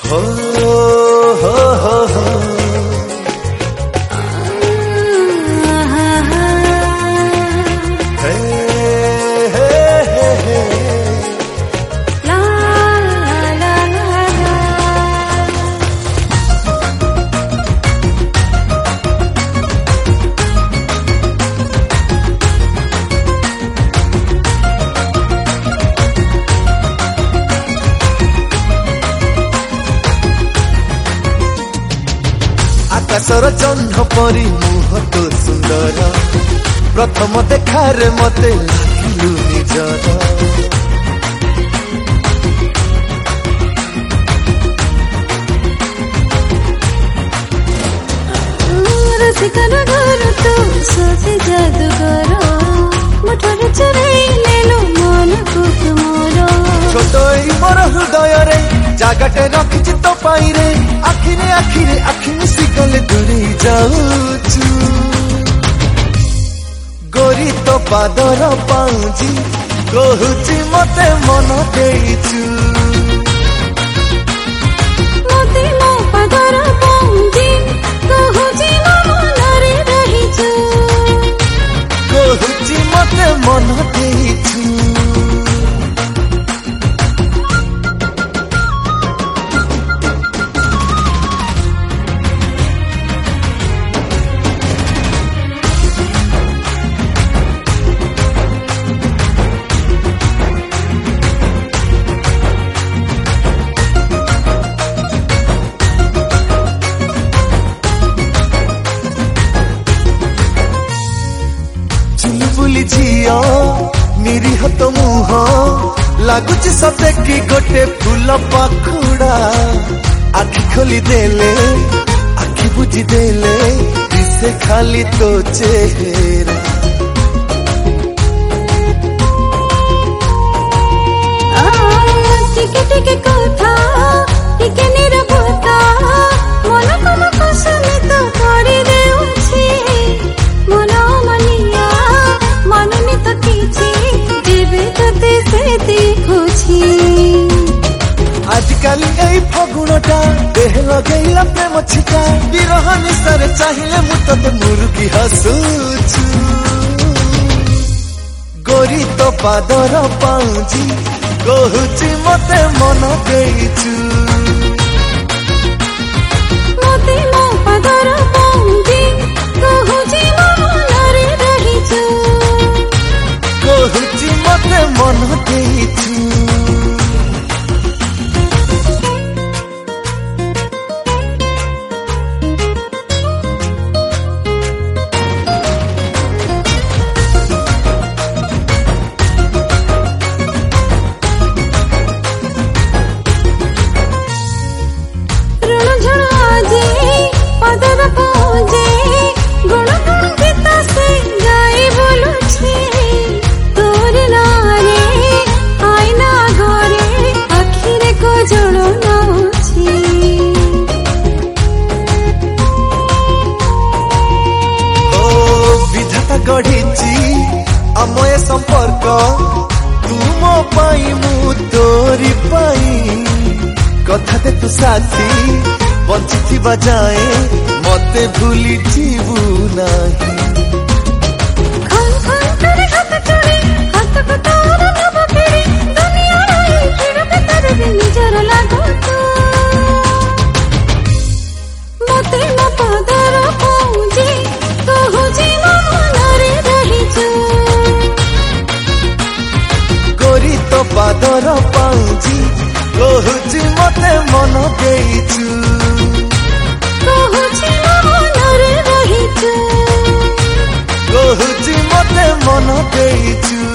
हो हो हो हो आकाशर चंद्र परी मुह तो सुंदर प्रथम देखारे मते लागिलु निजर रसिकन घर तो सजे जादूगर मुठरे चुराई लेलो मन को तुमर छोट मोर हृदय रे जागाटे रखिछि तो पाई रे आखिरे आखिरे आखि मिसी गले दूरी जाऊचु गोरी तो पादर पाउजी कहूची मते मन देइचु मते मो पादर पाउजी कहूची मन रे रहिचु कहूची मते मन देइचु झियो निरीह तो मुह लगुच सते कि गोटे फूल पाखुड़ा आखि खोली देले आखि बुझी देले दिसे खाली तो चेहरा टिके टिके कथा टिके निरवता मन को कसमे तो करी देउछि मन मनिया मनने तो किछि देवे तते से देखुछि आजकल एई फगुणटा देह लगैला प्रेम छिका विरह निसर चाहिले मु तते मुरुकी हसुछु गोरी तो पादर पाउजी कहूची मते मन देइचु मते मो पादर पाउजी कहूची मन रे रहिचु कहूची मते मन देइचु गढ़ी अमय संपर्क तुम पाई मु तोरी पाई कथा दे तू साथी बंची जाए मते भूली जीवू नाही पादर पाउजी कहूची मते मन देइचु कहूची मन रे रहिचु कहूची मते मन देइचु।